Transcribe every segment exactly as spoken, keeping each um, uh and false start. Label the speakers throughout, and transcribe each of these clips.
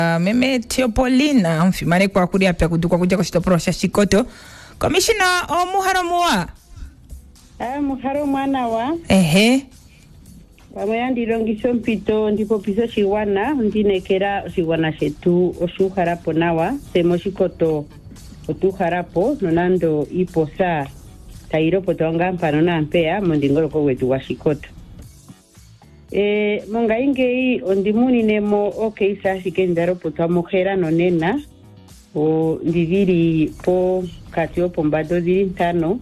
Speaker 1: Meme Teopolina mfimane kwa kuri apya kuduka kuja kushitoporo sha Shikoto. Commissioner o muharamuwa.
Speaker 2: Ah muharumwana wa.
Speaker 1: Ehe.
Speaker 2: Wameyandi longisho mpito ndipo piso shiwana ndinekera shiwana shetu oshuharapo nawa semo Shikoto otuharapo nonando iposa tairopo tonga mpano na mpea mondingoloko wetu wa Shikoto. Eh monga ingei ondimuni nemo okay sasi kendaro potwa mojera nonena o ndiviri po katio pombado diri ntano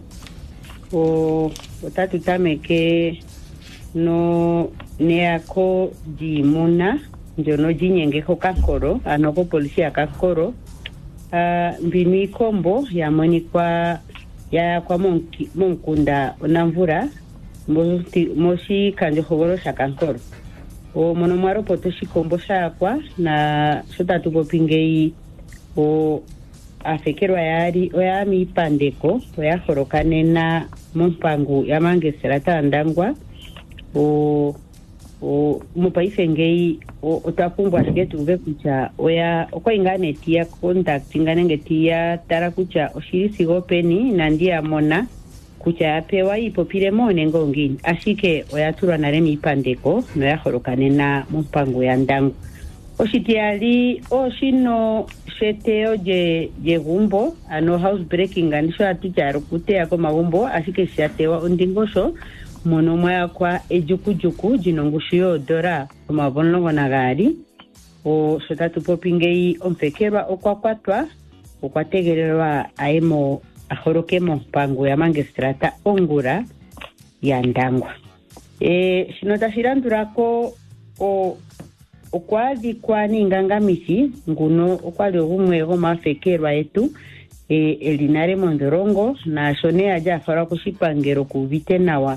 Speaker 2: o otatu tameke no neako dimuna njono jinyenge ho kankoro anoko polisia kankoro uh, mbini kombo ya moni kwa ya kwa monki, monkunda onamvura Mosi, mosi kanjo hogoro shakankoro o monomaro potoshi kombo shakwa na shota tupo pingei o afekerwa yari oya mi pandeko oya horokane na mumpangu ya mangesera tandangwa o o mupaife ngei o otakumbwa shiketu uve kucha oya oko ingane tia contact ingane ngetia tara kucha oshirisi gopeni na ndia mona kucha apewa ipopire mone ngongini ashike oyaturwa nare mipandeko no yahorokane na mumpango ya ndangu oshitiali oshino sheteo je je gumbo ano house breaking anisho atujaro kutea ko magumbo ashike shatewa ondingosho mono moya kwa ejukujuku jinongushiyo dora komabonongo nagari o shotatu popingei ompekerwa okwakwatwa okwategererwa aemo ahoroke mpango ya mangestrata ongura ya ndangwa e shinota shirandurako o okwazi kwa ningangamisi nguno okwali ogumwe gomafekerwa etu e elinare mondorongo na shone aja afara kushipangero kuvite nawa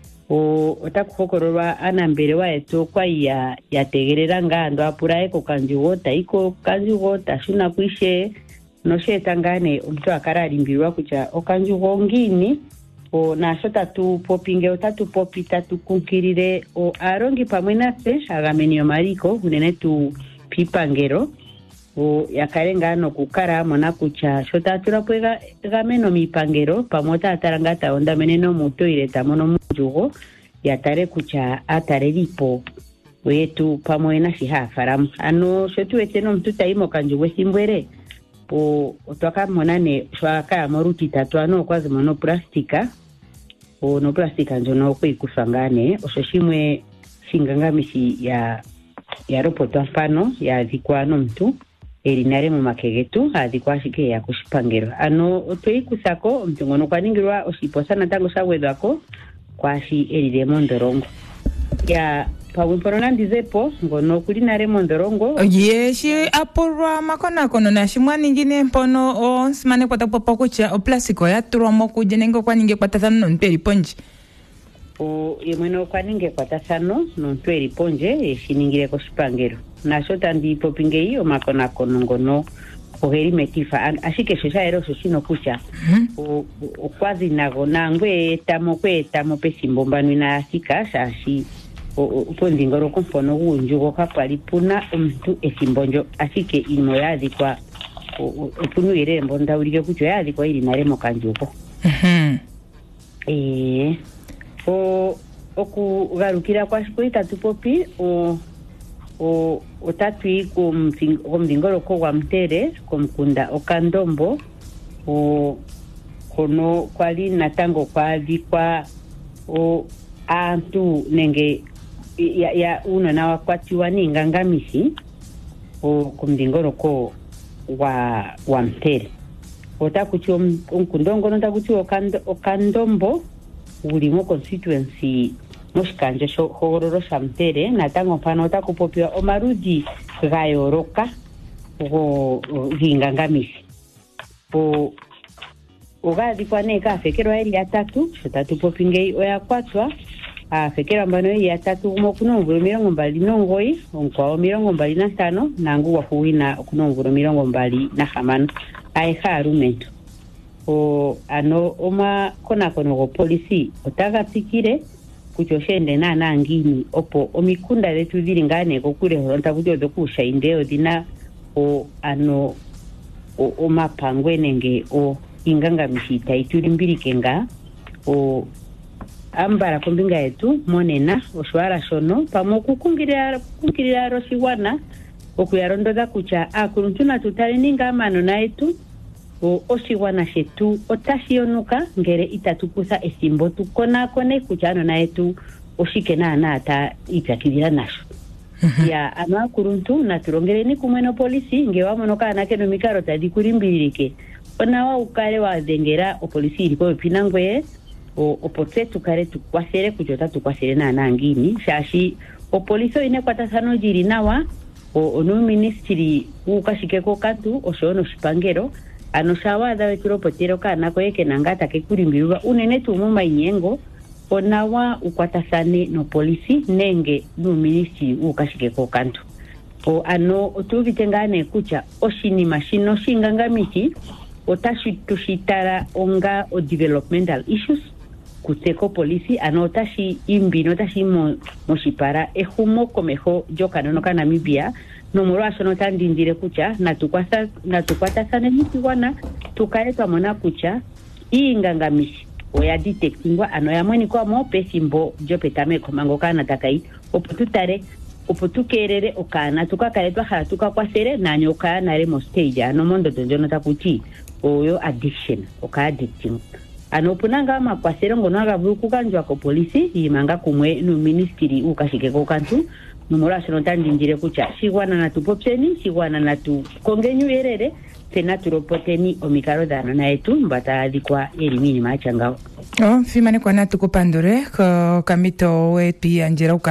Speaker 2: o otakuhokorwa anambere wa etu kwa ya yategerera ngando apurae ko kanjugo taiko kanjugo tashuna kwishe no shetangane omuntu akararimbirwa kucha okanjugo ngini o nashota tu popinge otatu popita tu kunkirire o arongi pamwe natse agamenio mariko unene tu pipangero o yakarenga no kukara mona kucha shota turapwega gameno mipangero pamota atarangata onda meneno muto ireta mono mujugo yatare kucha atare lipo wetu pamwe na shihafaramu ano shotu eteno mtu taimo kanjugo simbwere o otwaka monane shwaka moruti tatwano kwazi mono plastika o no plastika njono kuikusangane oshoshimwe shingangamisi ya ya ropoto afano ya zikwano mtu elinare mu makegetu adikwa shike ya kushipangero ano otweikusako mtu ngono kwaningirwa oshiposa natango shawedwako kwashi elire mondorongo ya pawimporona ndizepo ngono kulinare mondorongo
Speaker 1: yeshi aporwa makona kono na shimwani ngine mpono o nsimane kwata popo kucha o plasiko ya turwa kuje nengo kwaninge kwatasano ntweri ponje
Speaker 2: o yemweno kwaninge kwatasano ntweri ponje eshiningire ko shipangero na shota ndi popingei o makona kono ngono ogeri metifa ashike shosha ero shoshino kucha
Speaker 1: mm -hmm.
Speaker 2: o, o kwazi nago nangwe tamo kwetamo pesimbombano ina sika shashi upo ndingoro kompono unjugo kakwalipuna omuntu esimbonjo asike ino yadikwa opunu irembo ndawulike kucho yadikwa ili naremo kanjugo
Speaker 1: mhm
Speaker 2: eh o okugarukira kwa shikuita tupopi o o otatwi kumdingoro ko wa mtere komkunda okandombo o kono kwali natango kwadikwa o antu nenge ya, ya uno na wakwatiwa ningangamisi o kumdingoro ko wa wa mtere otakuti omkundongo notakuti okando okandombo ulimo constituency moshikanje sho hogororo shamtere natango pano otakupopiwa omarudi gayoroka go gingangamisi o ogadikwa neka afekerwa eli atatu shotatu popingei oya kwatwa afekera mbano eli atatu gumo kunomvuro mirongo mbali nongoi onkwawo mirongo mbali na tano nangu wahuwina kunomvuro mirongo mbali na hamano aeha arumento o ano oma kona kono go polisi otaga tikire kuchoshende na nangini opo omikunda letu dilingane kokule honta kujo dokusha indeo dina o ano o, o mapangwe nenge o ingangamishi taitulimbirike nga o ambara kombinga yetu monena oshwara shono pamwe okukungirira kungirira roshigwana okuyarondodha kutya aakuluntu natutale ninga amano nayetu o oshigwana shetu otashiyonuka ngere itatukutha esimbo tukonakone kutya ano nayetu oshike naana ta ipyakidhila nasho. Ya ano aakuluntu naturongeleni kumwe no polisi nge wamono kana keno mikaro tadi kulimbilike onawa ukale wadhengera o polisi iliko epinangwe o opotse tukare tukwasere kujota tukwasere naana ngini shashi o polisi ine kwatasano jiri nawa o onu ministry ukashikeko katu oshono shipangero ano shawadha wekiro potero kana kweke nangata kekulimbiruwa unene tumuma inyengo onawa ukwatasane no polisi nenge no ministry ukashikeko kantu o ano otuvitengane kucha oshinima shino shingangamishi otashitushitara onga o developmental issues kuteko polisi ano otashi imbino tashi mo moshipara ehumo komeho jokanono ka Namibia no molwasho no tandindire kucha natukwasa natukwatasane nikiwana tukae twamona kucha ingangamishi oya detectingwa ano yamweni kwa mo pesimbo jopetame komango kana takai opututare oputukerere okana tukakaletwa hala tukakwasere nanyo kana re mo stage ano mondo donjono takuti oyo addiction oka addicting ano punanga makwasere ngono agavuku kanjwa ko polisi imanga kumwe no ministry ukashikeko kantu numorasho no tandindire kucha shigwana natupopseni shigwana natu kongenyu erere tena turopoteni omikaro dano na etu mbata adikwa elimini machangao
Speaker 1: oh fimane kwa natu kupandure ko kamito we pia njera